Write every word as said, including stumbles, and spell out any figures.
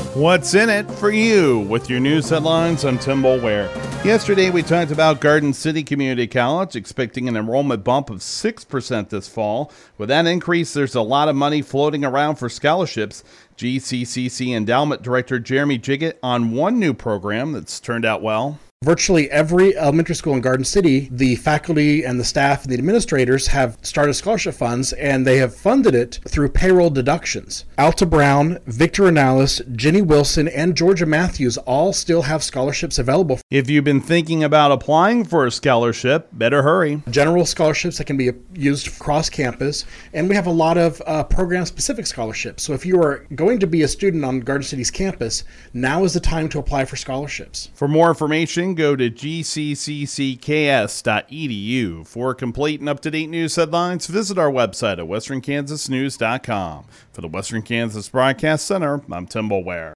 What's in it for you? With your news headlines, I'm Tim Boulware. Yesterday, we talked about Garden City Community College expecting an enrollment bump of six percent this fall. With that increase, there's a lot of money floating around for scholarships. G C C C Endowment Director Jeremy Jiggett on one new program that's turned out well. Virtually every elementary school in Garden City, the faculty and the staff and the administrators have started scholarship funds, and they have funded it through payroll deductions. Alta Brown, Victor Annalis, Jenny Wilson, and Georgia Matthews all still have scholarships available. If you've been thinking about applying for a scholarship, better hurry. General scholarships that can be used across campus, and we have a lot of uh, program-specific scholarships. So if you are going to be a student on Garden City's campus, now is the time to apply for scholarships. For more information, go to g c c c k s dot e d u. For complete and up-to-date news headlines, visit our website at western kansas news dot com. For the Western Kansas Broadcast Center, I'm Tim Boulware.